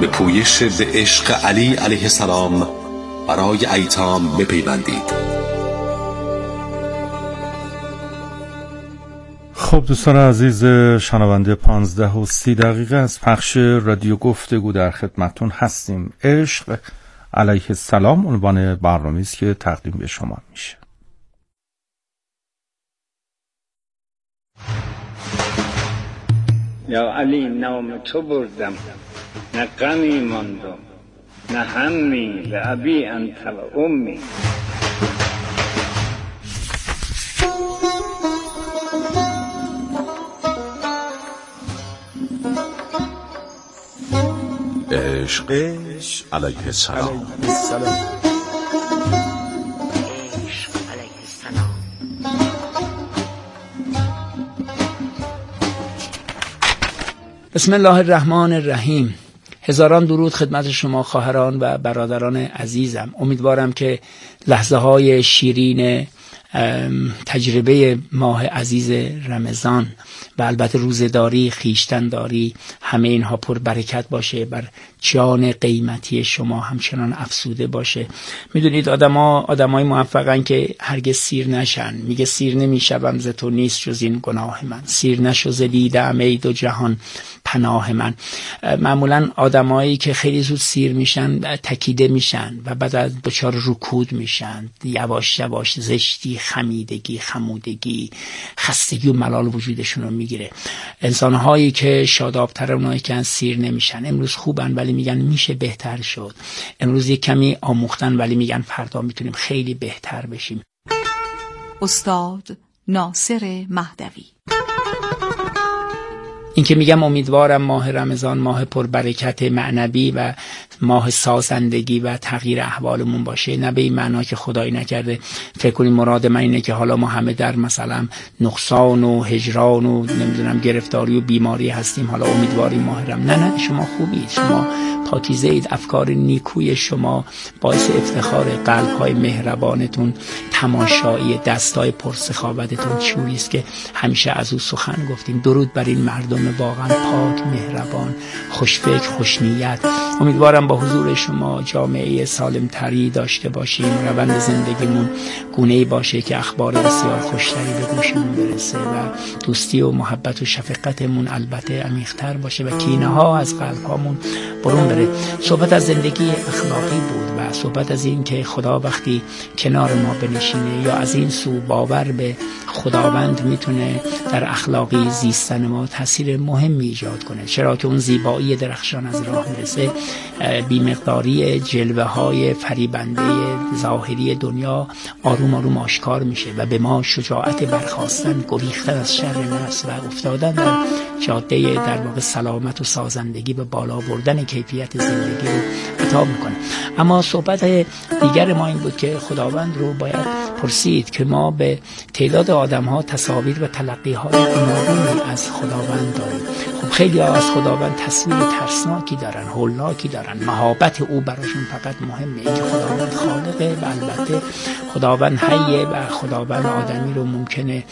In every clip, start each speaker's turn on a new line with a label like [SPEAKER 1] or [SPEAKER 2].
[SPEAKER 1] به پویش به عشق علی علیه السلام برای ایتام بپیوندید.
[SPEAKER 2] خب دوستان عزیز شنونده 15:30 از پخش رادیو گفتگو در خدمتون هستیم. عشق علیه السلام عنوان برنامه‌ای است که تقدیم به شما میشه.
[SPEAKER 3] یا علی نام تو بردم، نه غمی ماندم، نه همی، لابی انت و امی.
[SPEAKER 1] عشق علیه السلام.
[SPEAKER 4] بسم الله الرحمن الرحیم. هزاران درود خدمت شما خواهران و برادران عزیزم. امیدوارم که لحظه های شیرین تجربه ماه عزیز رمضان و البته روزه‌داری، خویشتن‌داری، همه اینها پر برکت باشه، بر جان قیمتی شما همچنان افسوده باشه. میدونید آدمای موفقن که هرگز سیر نشن. میگه سیر نمیشوم ز تو نیست جز این گناه من، سیر نشو ز دیده‌ام ای دو جهان پناه من. معمولا آدمایی که خیلی زود سیر میشن تکیده میشن و بعد از دچار رکود میشن، یواش یواش زشتی، خمیدگی، خمودگی، خستگی و ملال وجودشون رو میگیره. انسان‌هایی که شاداب‌تر اونایی که سیر نمیشن، امروز خوبن ولی میگن میشه بهتر شد، امروز یک کمی آموختن ولی میگن فردا میتونیم خیلی بهتر بشیم.
[SPEAKER 5] استاد ناصر مهدوی.
[SPEAKER 4] این که میگم امیدوارم ماه رمضان ماه پربرکت معنوی و ماه سازندگی و تغییر احوالمون باشه، نه به این معنا که خدایی نکرده فکر کنیم مراد من اینه که حالا ما همه در مثلا نقصان و هجران و نمیدونم گرفتاری و بیماری هستیم، حالا امیدواریم ماه رمضان. نه شما خوبید، شما پاکیزه اید، افکار نیکوی شما باعث افتخار، قلب‌های مهربانتون تماشایی، دستای پرسخاوتتون چوری است که همیشه از او سخن گفتیم. درود بر این مردم واقعا پاک، مهربان، خوشفکر، خوشنیت. امیدوارم با حضور شما جامعه سالمتری داشته باشیم، روند زندگیمون گونه‌ای باشه که اخبار بسیار خوشتری به گوشمون برسه و دوستی و محبت و شفقتمون البته عمیق‌تر باشه و کینه‌ها از قلب‌هامون برون بره. صحبت از زندگی اخلاقی بود و صحبت از این که خدا وقتی کنار ما بنشینه یا از این سو باور به خداوند میتونه در اخلاقی زیستن ما تاثیر مهمی ایجاد کنه. چرا که اون زیبایی درخشان از راه میرسه، بی‌مقداری جلوه‌های فریبنده ظاهری دنیا آروم آروم آشکار میشه و به ما شجاعت برخاستن، گریختن از شر نفس و افتادن در جاده در واقع سلامت و سازندگی به بالا بردن کیفیت زندگی رو عطا میکنه. اما صحبت دیگر ما این بود که خداوند رو باید پرسید که ما به تعداد آدم‌ها تصاویر و تلقی‌های گوناگونی از خداوند داریم. خب خیلی ها از خداوند تصویر ترسناکی دارن، هولناکی دارن، محبت او براشون فقط مهمه، اینکه خداوند خالقه و البته خداوند حیه و خداوند آدمی رو ممکنه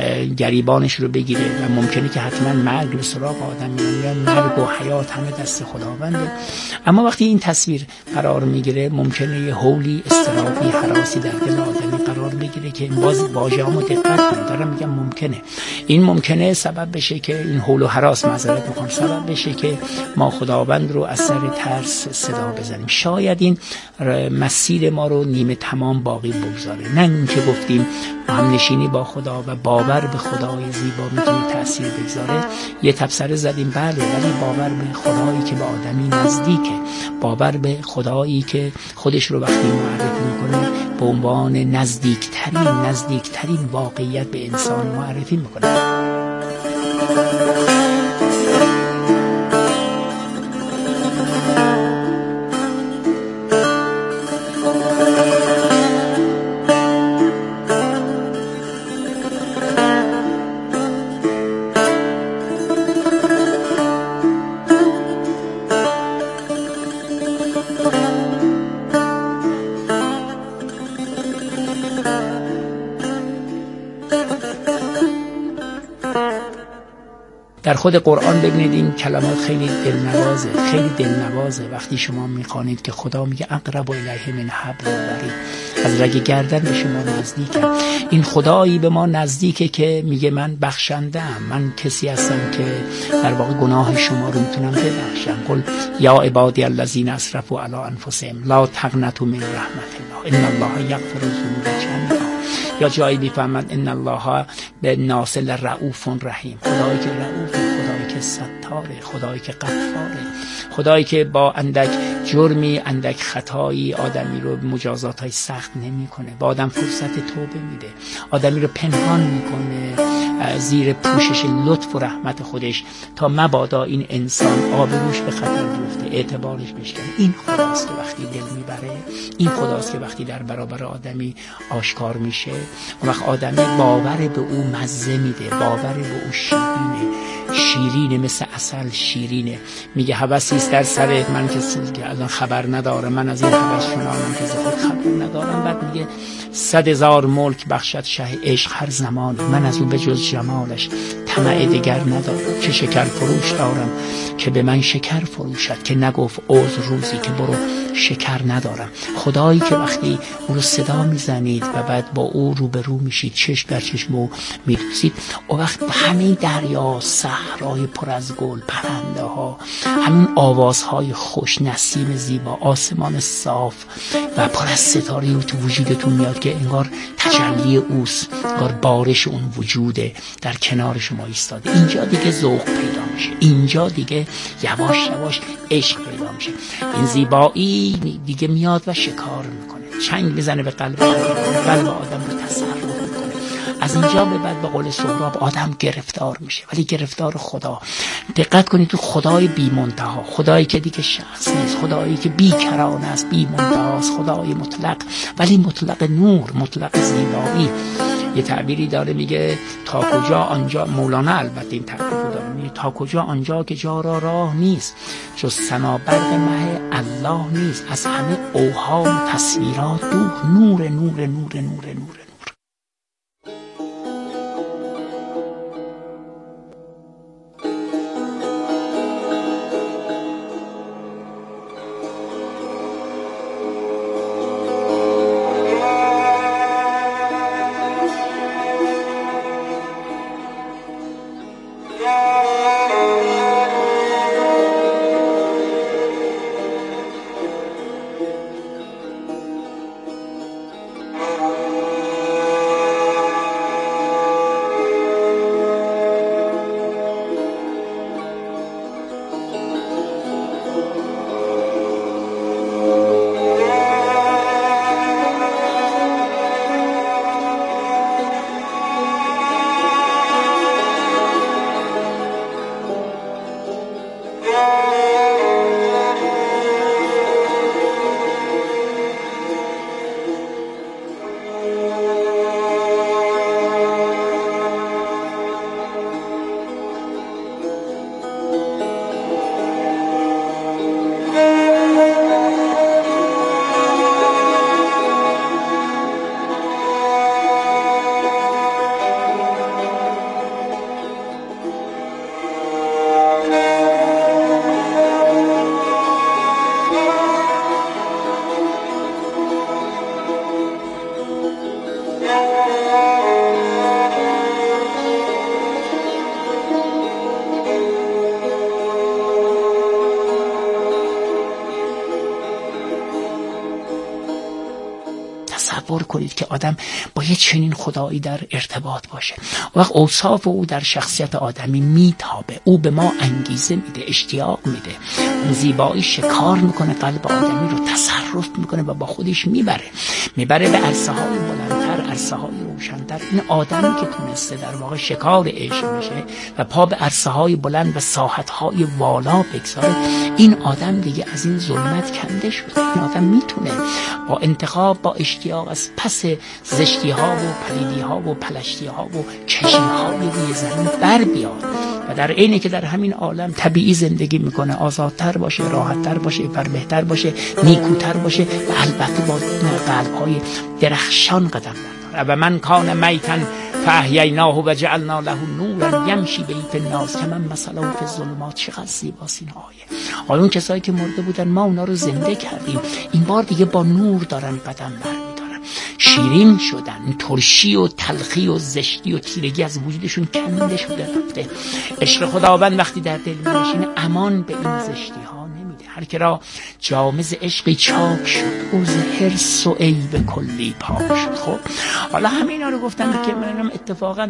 [SPEAKER 4] گریبانش رو بگیره و ممکنه که حتما مرگ به سراغ آدمی میاد. مرگ و حیات همه دست خداونده. اما وقتی این تصویر قرار میگیره ممکنه یه هولی، استرابی، هراسی در دل آدمی قرار بگیره که باز واژه‌امو دقت کنید، دارم میگم ممکنه. این ممکنه سبب بشه که این هول و هراس معذرت میخوام سبب بشه که ما خداوند رو از سر ترس صدا بزنیم. شاید این مسیر ما رو نیمه تمام باقی بگذاره. نه اینکه گفتیم همنشینی با خدا و باور به خدای زیبا میتونه تأثیر بگذاره. یه تبصره زدیم بله، ولی باور به خدایی که به آدمی نزدیکه، باور به خدایی که خودش رو وقتی معرفی میکنه به عنوان نزدیکترین واقعیت به انسان معرفی میکنه. در خود قرآن ببینید این کلمات خیلی دلنوازه. وقتی شما میخوانید که خدا میگه اقرب الیه من حبل الورید، از رگ گردن به شما نزدیکم. این خدایی به ما نزدیکه که میگه من بخشنده‌ام، من کسی هستم که در واقع گناه شما رو میتونم ببخشم. قل یا عبادی الذین اسرفوا علی انفسهم لا تقنطوا من رحمت الله ان الله یغفر الذنوب جمیعا. یا جایی میفهمد ان الله بالناس لرؤوف رحیم، خدایی که رؤوفه، خدایی که ستاره، خدایی که غفاره، خدایی که با اندک جرمی اندک خطایی آدمی رو مجازاتای سخت نمیکنه، با آدم فرصت توبه میده، آدمی رو پنهان میکنه زیر پوشش لطف و رحمت خودش تا مبادا این انسان آبروش به خطر بیفته، اعتبارش بشکنه. این خداست که وقتی دل میبره، این خداست که وقتی در برابر آدمی آشکار میشه، اون وقت آدمی باور به او مزه میده، باور به او شیرینه مثل عسل شیرینه. میگه هوسی است در سرت من که الان خبر ندارم، من از این هوس شنانم که خود خبر ندارم. بعد میگه 100,000 ملک بخشد شه عشق هر زمان، من از او به جز جمالش طمع دگر ندارم. چه شکر فروش دارم که به من شکر فروشد، که نگفت عذر روزی که برو شکر ندارم. خدایی که وقتی او رو صدا میزنید و بعد با او روبرو میشید، چشم در چشم او میدوزید، اون وقت همین دریا، صحرای پر از گل، پرنده ها، همین آوازهای خوش، نسیم زیبا، آسمان صاف و پر از ستاره تو وجودتون میاد که انگار تجلی اوست، انگار بارش اون وجوده در کنار شما ایستاده. اینجا دیگه ذوق پیدا میشه، اینجا دیگه یواش یواش عشق پیدا میشه. این زیبایی دیگه میاد و شکار میکنه، چنگ میزنه به قلب آدم رو تصرف میکنه. از اینجا به بعد به قول سهراب آدم گرفتار میشه، ولی گرفتار خدا. دقت کنید تو خدای بی منتها، خدایی که دیگه شخص نیست، خدایی که بی کرانه است، بی منتها است، خدای مطلق ولی مطلق نور، مطلق زیبایی. یه تعبیری داره میگه تا کجا آنجا، مولانا البته این تعبیر داره، میگه تا کجا آنجا که جا را راه نیست، جز ثنا برق مه الله نیست، از همه اوهام تصویرات دور، نور نور نور نور نور. تصور کنید که آدم با یه چنین خدایی در ارتباط باشه، وقت اوصاف او در شخصیت آدمی میتابه، او به ما انگیزه میده، اشتیاق میده، اون زیبایی شکار میکنه قلب آدمی رو، تصرف میکنه و با خودش میبره به عرصه های بلندتر، عرصه های روشنتر. این آدمی که تونسته در واقع شکار عشق میشه و پا به عرصه های بلند و ساحت های والا بگذاره، این آدم دیگه از این ظلمت کنده شده. این آدم میتونه با انتخاب، با اشتیاق از پس زشتی ها و پلیدی ها و پلشتی ها و کشی های روی زمین بر بیاد و در عینی که در همین عالم طبیعی زندگی میکنه، آزادتر باشه، راحتتر باشه، بهتر باشه، نیکوتر باشه و البته با قلب‌های درخشان قدم برداره. و من کان میتا فاحییناه و جعلنا له نورا یمشی به فی الناس کمن مثله فی الظلمات. چقدر زیباست این آیه. حالا اون کسایی که مرده بودن ما اونا رو زنده کردیم، این بار دیگه با نور دارن قدم برمیدارن، شیرین شدن، ترشی و تلخی و زشتی و تیرگی از وجودشون کنده شده رفته. عشق خداوند وقتی در دل می‌نشینه امان به این زشتی ها نمیده. هر که را جام ز عشقی چاک شد او ز حرص و عیب کلی پاک شد. خب حالا همینا رو گفتم که منم اتفاقا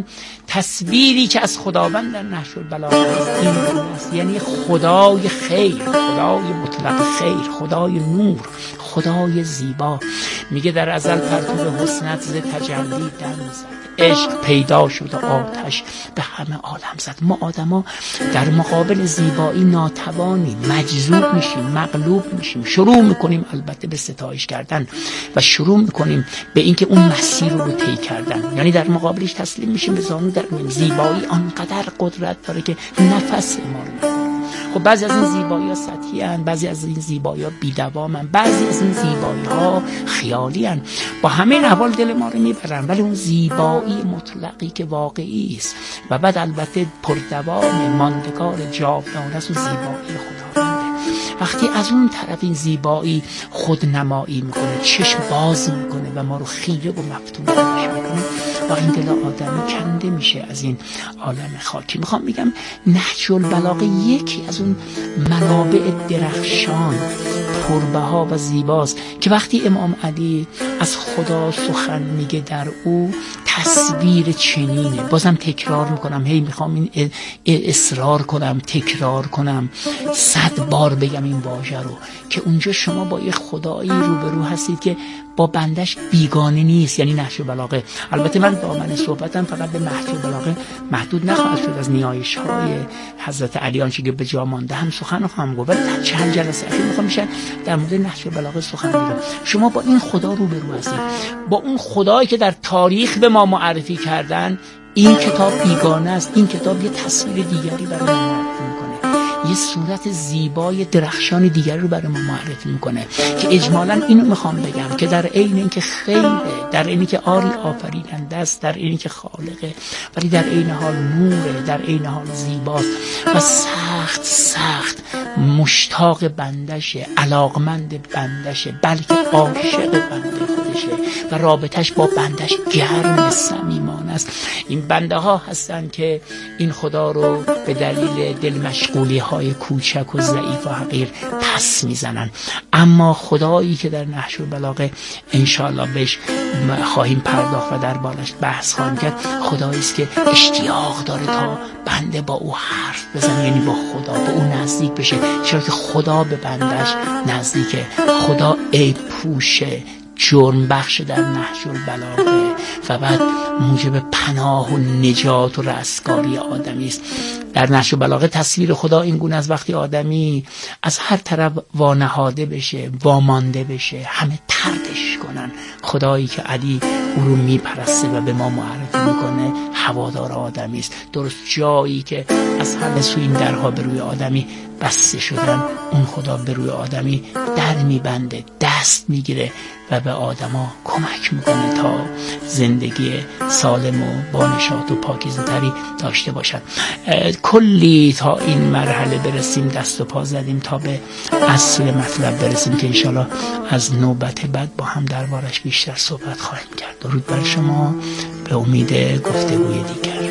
[SPEAKER 4] تصویری که از خداوند در نهج البلاغه است این است، یعنی خدای خیر، خدای مطلق خیر، خدای نور، خدای زیبا. میگه در ازل پرتو حسنت ز تجلی در می‌زد، عشق پیدا شد و آتش به همه عالم زد. ما آدما در مقابل زیبایی ناتوانیم، مجذوب میشیم، مغلوب میشیم، شروع میکنیم البته به ستایش کردن و شروع میکنیم به اینکه اون مسیر رو طی کردن، یعنی در مقابلش تسلیم میشیم، به زانو در مییم. زیبایی آنقدر قدرت داره که نفس ما رو میبره. خب بعضی از این زیبایی ها سطحی هن، بعضی از این زیبایی ها بی‌دوام هن، بعضی از این زیبایی ها خیالی هن، با همه احوال دل ما رو میبرن، ولی اون زیبایی مطلقی که واقعی است و بعد البته پردوام ماندگار جاودانه است و زیبایی خداونده. وقتی از اون طرف این زیبایی خودنمایی میکنه، چشم باز میکنه و ما رو خیره و مفتون میکنه و این دل آدمی کنده میشه از این عالم خاکی. میخوام بگم نهج البلاغه یکی از اون منابع درخشان، پربها و زیباست که وقتی امام علی از خدا سخن میگه در او تصویر چنینه. بازم تکرار میکنم، هی میخوام این اصرار کنم، تکرار کنم، 100 بار بگم این واژه رو که اونجا شما با یه خدایی روبرو هستید که با بندش بیگانه نیست، یعنی نهج البلاغه. البته من دامن صحبتم فقط به نهج البلاغه محدود نخواهد شد، از نیایش های حضرت علی آنچه که به جا مانده هم سخن خواهم گفت، ولی چند جلسه اخیر میخوام میشن در مورد نهج البلاغه سخن بگم. شما با این خدا روبرو هستید، با اون خدایی که در تاریخ به ما معرفی کردن. این کتاب بیگانه است، این کتاب یه تصویر دیگری برای ما معرفی میکنه، یه صورت زیبای درخشان دیگری رو برای ما معرفی میکنه که اجمالاً اینو میخوام بگم که در عین اینکه خیره، در عین اینکه آری آفریننده است، در عین اینکه خالقه، ولی در عین حال نوره، در عین حال زیباست و سخت مشتاق بندشه، علاقمند بندشه، بلکه عاشق بنده خودشه و رابطش با بندش گرم صمیمانه است. این بنده ها هستن که این خدا رو به دلیل دل مشغولی های کوچک و ضعیف و حقیر پس میزنن. اما خدایی که در نهج البلاغه انشاءالله بهش خواهیم پرداخت و در بالش بحث خواهیم کرد، خدایی است که اشتیاق داره تا بنده با او حرف بزنه، یعنی با خدا به او نزدیک بشه، چرا که خدا به بندش نزدیکه. خدا عیب پوشه، جرم بخش در نهج البلاغه و بعد موجب پناه و نجات و رستگاری آدمی است. در نهج البلاغه تصویر خدا این گونه از وقتی آدمی از هر طرف وانهاده بشه، وامانده بشه، همه طردش کنن، خدایی که علی او رو میپرسته و به ما معرفی میکنه هوادار آدمی است. درست جایی که از همه سوی این درها به روی آدمی بسته شدن، اون خدا به روی آدمی در میبنده، دست میگیره و به آدما کمک میکنه تا زندگی سالم و بانشات و پاکیزه تری داشته باشن. کلی تا این مرحله برسیم دست و پا زدیم تا به اصل مطلب برسیم که انشالله از نوبت بعد با هم دربارش بیشتر صحبت خواهیم کرد. درود بر شما، به امید گفتگوی دیگر.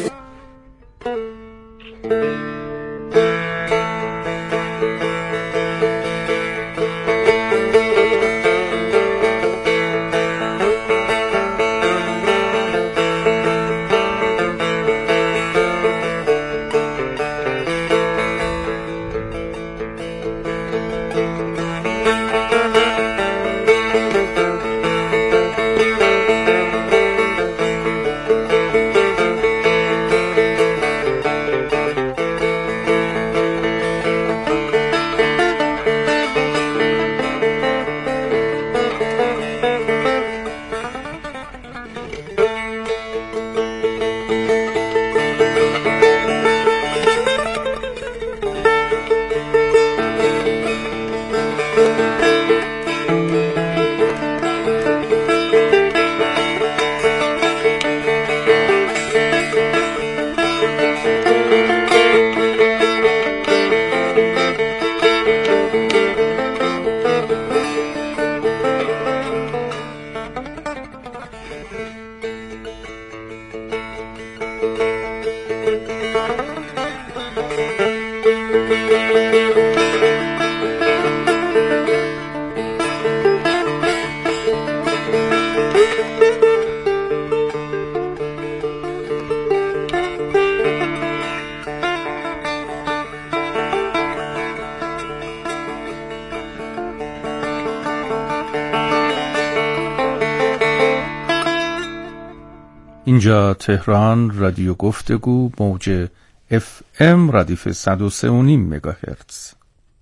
[SPEAKER 2] اینجا تهران، رادیو گفتگو، موج FM ردیف 103.5 مگاهرتز.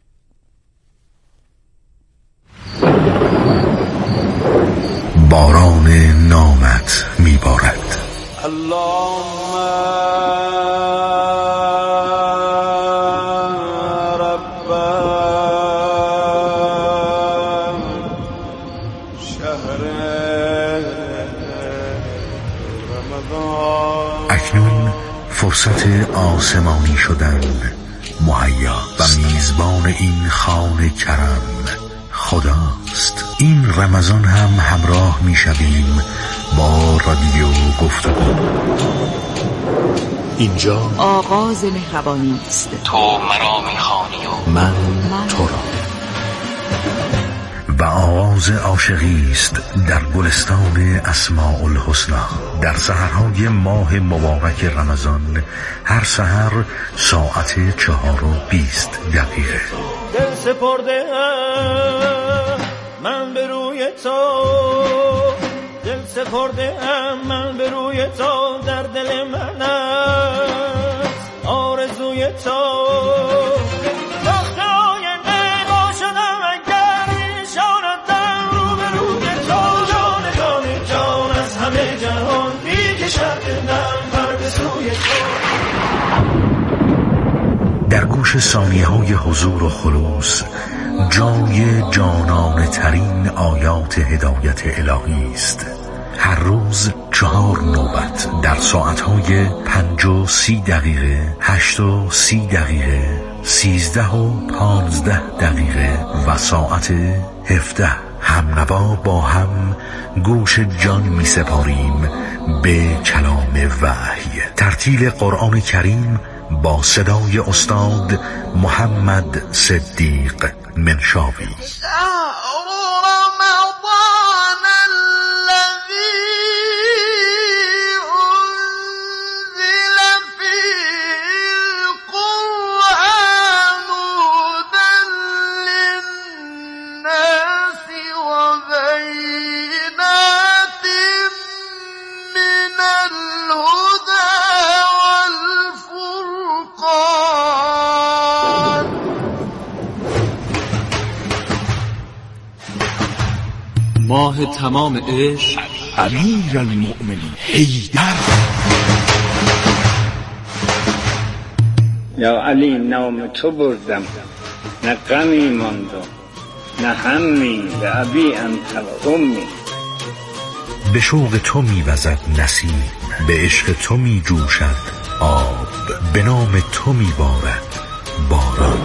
[SPEAKER 6] باران نامت میبارد. اکنون فرصت آسمانی شدن مهیا و میزبان این خانه کرم خداست. این رمضان هم همراه میشویم با رادیو گفتگو. اینجا
[SPEAKER 5] آغاز مهربانی است.
[SPEAKER 6] تو مرا میخوانی و من تو را، و آغاز عاشقی است در گلستان اسماء الحسنی. در سحرهای ماه مبارک رمضان هر سحر ساعت 4:20
[SPEAKER 7] دل سپرده من به روی تو، دل سپرده من به روی تو، در دل من است آرزوی تو. وقت آینده با شدم اگر نشانتم رو به روی تو، جان جان از همه جهان میکشد دلم پر به سوی تو.
[SPEAKER 6] در گوش ثانیه های حضور و خلوص جای جانانه ترین آیات هدایت الهی است. هر روز 4 نوبت در ساعتهای 5:30، 8:30، 13:15 و ساعت 17 همنوا با هم گوش جان می سپاریم به کلام وحی. ترتیل قرآن کریم با صدای استاد محمد صدیق منشاوی.
[SPEAKER 1] ماه تمام عشق،
[SPEAKER 6] امیر المؤمنین حیدر.
[SPEAKER 3] یا علی نام تو بردم، نه غمی ماندم، نه همی، به ابی انت و امی.
[SPEAKER 6] به شوق تو میوزد نسیم، به عشق تو میجوشد آب، به نام تو میبارد باران.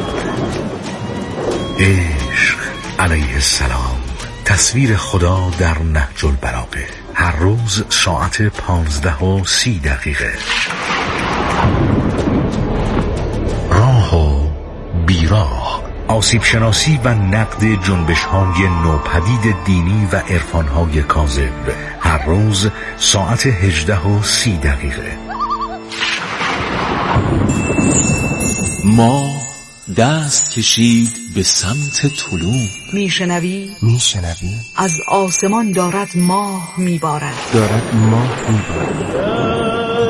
[SPEAKER 6] عشق علیه السلام، تصویر خدا در نهج البلاغه. هر روز ساعت 15:30. راه و بیراه، آسیب شناسی و نقد جنبش های نوپدید دینی و عرفان های کاذب. هر روز ساعت 18:30.
[SPEAKER 1] ما دست کشید به سمت طلوع.
[SPEAKER 5] میشنوی؟
[SPEAKER 1] میشنوی؟
[SPEAKER 5] از آسمان دارد ماه میبارد.
[SPEAKER 1] دارد ماه میبارد.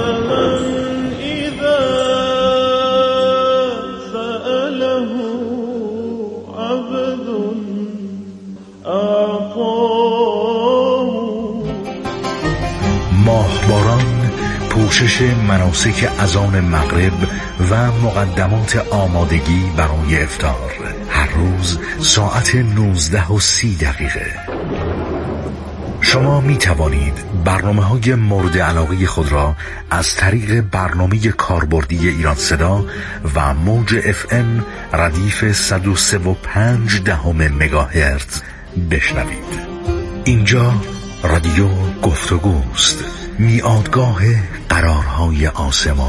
[SPEAKER 6] ماهباران پوشش مناسک اذان مغرب و مقدمات آمادگی برای افطار. هر روز ساعت 19:30. شما می توانید برنامه‌های مورد علاقه خود را از طریق برنامه کاربردی ایران صدا و موج FM ردیف 103.5 مگاهرتز بشنوید. اینجا رادیو گفتگوست، میادگاه قرارهای آسمان.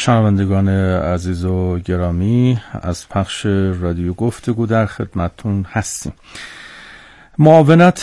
[SPEAKER 2] شنوندگان عزیز و گرامی، از پخش رادیو گفتگو در خدمتتون هستیم. معاونت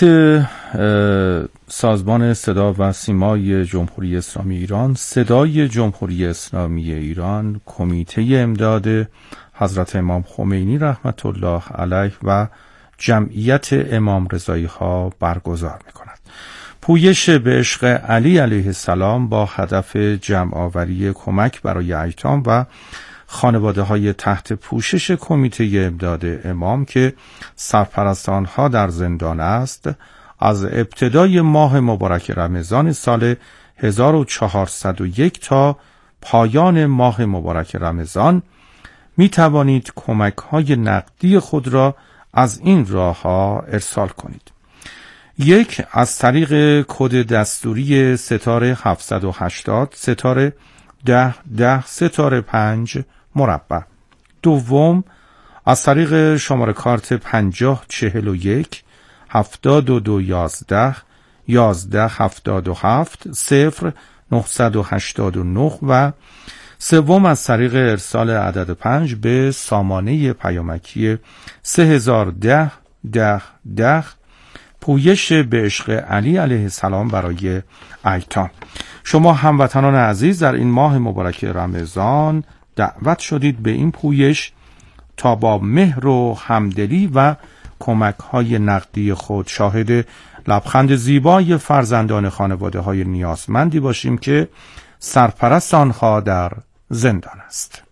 [SPEAKER 2] سازمان صدا و سیمای جمهوری اسلامی ایران، صدای جمهوری اسلامی ایران، کمیته امداد حضرت امام خمینی رحمت الله علیه و جمعیت امام رضایی ها برگزار می‌کند. پویش به عشق علی علیه السلام با هدف جمع آوری کمک برای ایتام و خانواده های تحت پوشش کمیته امداد امام که سرپرست آنها در زندان است، از ابتدای ماه مبارک رمضان سال 1401 تا پایان ماه مبارک رمضان می توانید کمک های نقدی خود را از این راه ها ارسال کنید. 1. از طریق کد دستوری ستاره 780 ستاره 10 ستاره 5 مربع. 2. از طریق شماره کارت 5041 72 11 11 77 0 989 و 3. از طریق ارسال عدد 5 به سامانه پیامکی 3010 10 10 پویش به عشق علی علیه السلام برای ایتام. شما هموطنان عزیز در این ماه مبارک رمضان دعوت شدید به این پویش تا با مهر و همدلی و کمک های نقدی خود شاهد لبخند زیبای فرزندان خانواده های نیازمندی باشیم که سرپرست آنها در زندان است.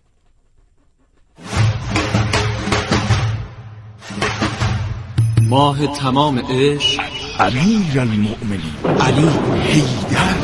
[SPEAKER 1] ماه تمام عشق،
[SPEAKER 6] امیر المؤمنین
[SPEAKER 1] علی
[SPEAKER 6] حیدر.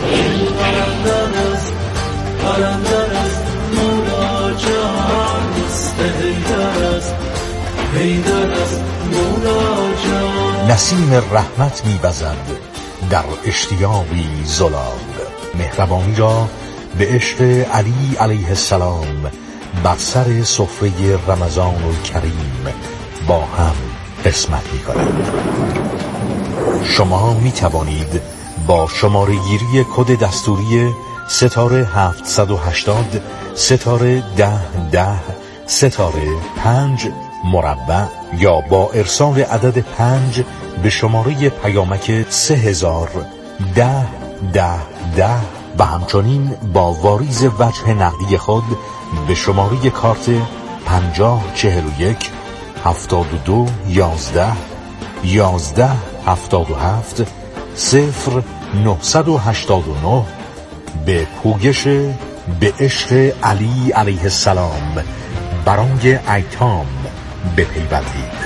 [SPEAKER 6] نسیم رحمت می‌وزد در اشتیاقی زلال، مهربانی را به عشق علی علیه السلام بر سر سفره رمضان الکریم با هم قسمت می‌کنند. شما می‌توانید با شماره گیری کد دستوری ستاره 780 ستاره 10 10 ستاره 5 مربع یا با ارسال عدد 5 به شماره پیامک 3000 10 10 10 و همچنین با واریز وجه نقدی خود به شماره کارت 5041 72 11 11 77 0 989 به پویش به عشق علی علیه السلام برای ایتام بپیوندید.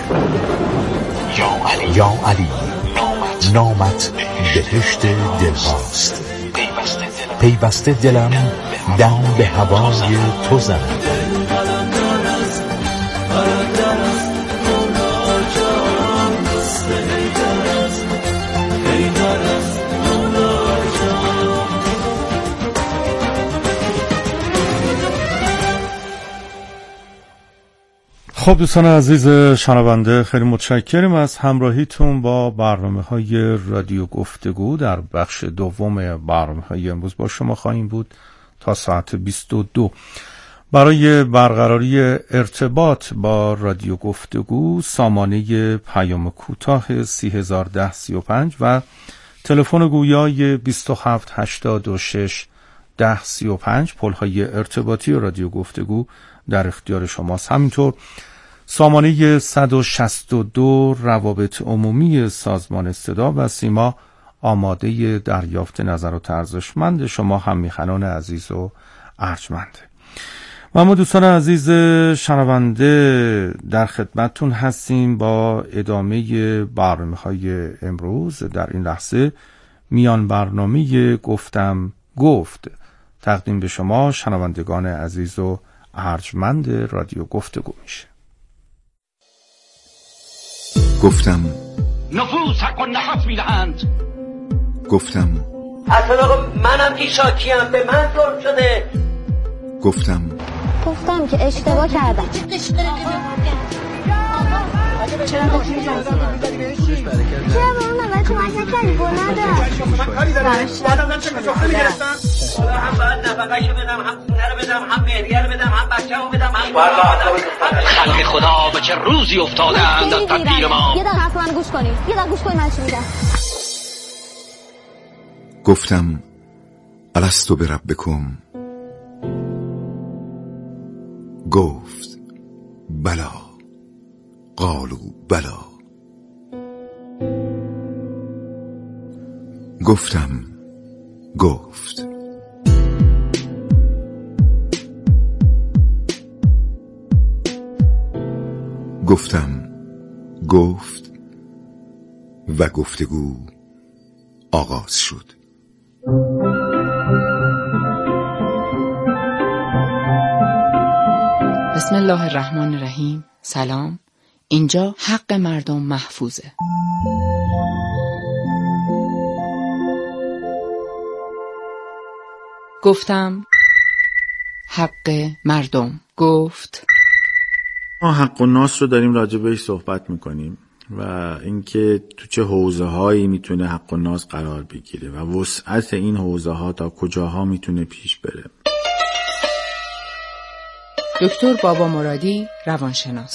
[SPEAKER 6] یا علی نامت بهشت دل هاست، پیوسته دلم دم به هوای تو زند.
[SPEAKER 2] خب دوستان عزیز شنونده، خیلی متشکرم از همراهیتون با برنامه‌های رادیو گفتگو. در بخش دوم برنامه‌های امروز با شما خواهیم بود تا ساعت 22. برای برقراری ارتباط با رادیو گفتگو سامانه پیام کوتاه 301035 و تلفن گویای 2786 1035 پل‌های ارتباطی رادیو گفتگو در اختیار شماست. همینطور سامانه 162 روابط عمومی سازمان صدا و سیما آماده دریافت نظرات ارزشمند شما همیهنان عزیز و ارجمند. و ما دوستان عزیز شنونده در خدمتتون هستیم با ادامه برنامه‌های امروز. در این لحظه میان برنامه گفتم گفت تقدیم به شما شنوندگان عزیز و ارجمند رادیو گفتگو میشه.
[SPEAKER 6] گفتم
[SPEAKER 8] نفوس حق و نفس میدهند.
[SPEAKER 6] گفتم
[SPEAKER 9] اصلا منم که شاکیم، به من ظلم شده.
[SPEAKER 6] گفتم
[SPEAKER 10] که اشتباه کردم. چرا با اون چرا کمک نکردی؟ گناه
[SPEAKER 9] من کاری دارم. بعدم چه کاری گرفتم؟ حالا هم باید نفقه‌شو بدم، هم خونه رو بدم، هم مهریه رو بدم، هم بچه‌مو بدم، هم
[SPEAKER 8] خلق خدا به چه روزی افتادند از تدبیر ما.
[SPEAKER 10] یه دقیقه حرف من گوش کنید. یه دقیقه گوش کنید من چی میگم.
[SPEAKER 6] گفتم الستو بربکم، گفت بلا، قالوا بلا. گفتم گفت. گفتم گفت و گفتگو آغاز شد.
[SPEAKER 11] بسم الله الرحمن الرحیم. سلام. اینجا حق مردم محفوظه. گفتم حق مردم. گفت
[SPEAKER 12] ما حق و ناس رو داریم راجع بهش صحبت میکنیم و اینکه تو چه حوزه هایی میتونه حق و ناس قرار بگیره و وسعت این حوزه ها تا کجاها میتونه پیش بره.
[SPEAKER 11] دکتر بابا مرادی، روانشناس.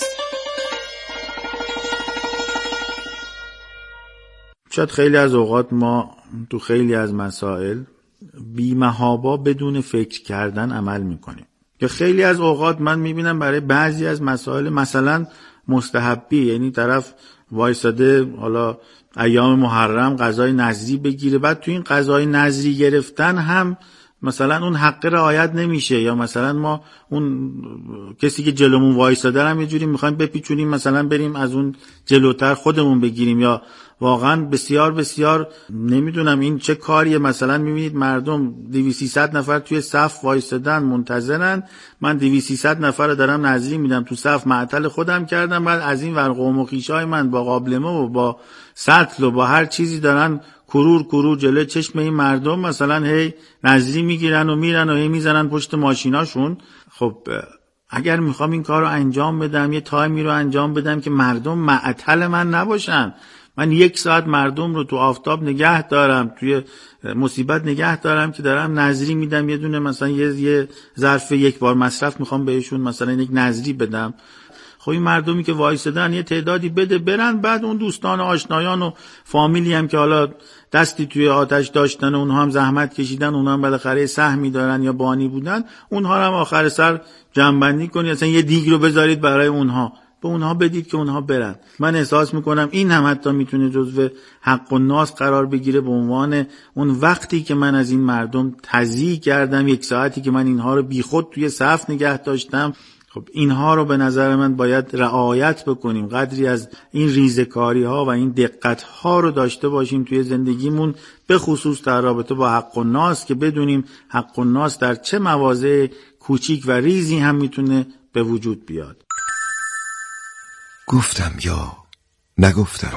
[SPEAKER 12] شاید خیلی از اوقات ما تو خیلی از مسائل بی‌محابا بدون فکر کردن عمل میکنیم، یا خیلی از اوقات من میبینم برای بعضی از مسائل مثلا مستحبی، یعنی طرف وایساده حالا ایام محرم غذای نظری بگیره، بعد تو این غذای نظری گرفتن هم مثلا اون حق رعایت نمیشه، یا مثلا ما اون کسی که جلومون وایساده هم یه جوری میخوایم بپیچونیم مثلا بریم از اون جلوتر خودمون بگیریم، یا واقعا بسیار بسیار نمیدونم این چه کاریه. مثلا میبینید مردم 200-300 نفر توی صف وایسادن منتظرن، من 200-300 نفر رو دارم نظری میدم، تو صف معطل خودم کردم، بعد از این ور قوم و خویشای من با قابلمه و با سطل و با هر چیزی دارن کرور جلوی چشم این مردم مثلا هی نظری میگیرن و میرن و هی میزنن پشت ماشیناشون. خب اگر میخوام این کار رو انجام بدم، یه تایمی رو انجام بدم که مردم معطل من نباشن، من 1 ساعت مردم رو تو آفتاب نگه دارم، توی مصیبت نگه دارم که دارم نظری میدم، یه دونه مثلا یه ظرف 1 بار مصرف میخوام بهشون مثلا یک نظری بدم. خب این مردمی که وایسادن یه تعدادی بده برن، بعد اون دوستان و آشنایان و فامیلی هم که حالا دستی توی آتش داشتن و اونها هم زحمت کشیدن، اونها هم بالاخره سهمی دارن یا بانی بودن، اونها هم آخر سر جمع‌بندی کنید، مثلا یه دیگ رو بذارید برای اونها، به اونها بدید که اونها برن. من احساس میکنم این هم حتی میتونه جزو حق و ناس قرار بگیره، به عنوان اون وقتی که من از این مردم تضییع کردم، 1 ساعتی که من اینها رو بیخود توی صف نگه داشتم. خب اینها رو به نظر من باید رعایت بکنیم، قدری از این ریزکاری ها و این دقت ها رو داشته باشیم توی زندگیمون، به خصوص در رابطه با حق و ناس، که بدونیم حق و ناس در چه مواضع کوچیک و ریزی هم میتونه به وجود بیاد.
[SPEAKER 6] گفتم یا نگفتم.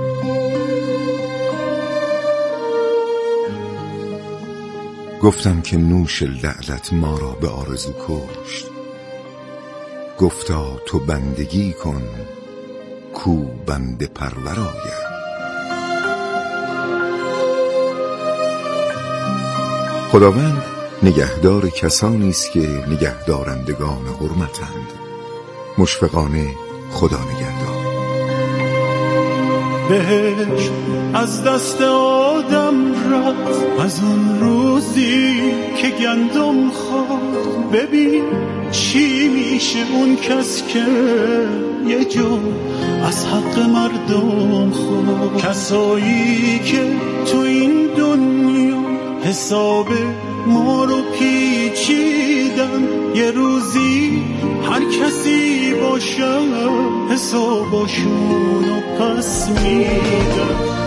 [SPEAKER 6] گفتم که نوش لعلت ما را به آرزو کشت. گفتا تو بندگی کن کو بنده پرورآید. خداوند نگهدار کسانی است که نگهدارندگان حرمتند. مشفقانه خدا نگهدار.
[SPEAKER 7] بهشت از دست آدم رفت از اون روزی که گندم خورد. ببین چی میشه اون کس که یه جو از حق مردم خورد. کسایی که تو این دنیا حساب ما رو پیچیدن، یه روزی هر کسی باشه حساباشون رو پس میدن.